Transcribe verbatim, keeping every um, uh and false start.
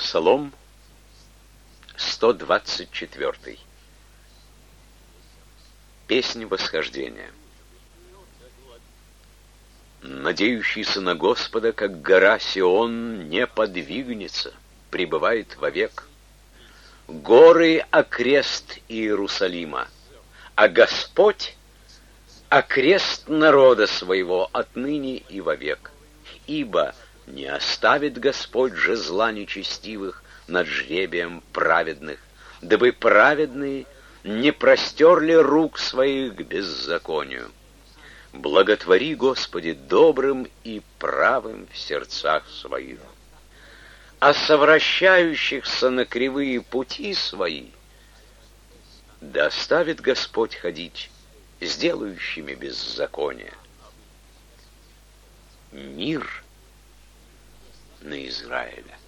Псалом сто двадцать четвёртый. Песнь восхождения. Надеющийся на Господа, как гора Сион, не подвигнется, пребывает вовек. Горы — окрест Иерусалима, а Господь — окрест народа своего отныне и вовек. Ибо не оставит Господь же зла нечестивых над жребием праведных, дабы праведные не простерли рук своих к беззаконию. Благотвори, Господи, добрым и правым в сердцах своих. А совращающихся на кривые пути свои да оставит Господь ходить сделающими беззаконие. Мир на Израиля.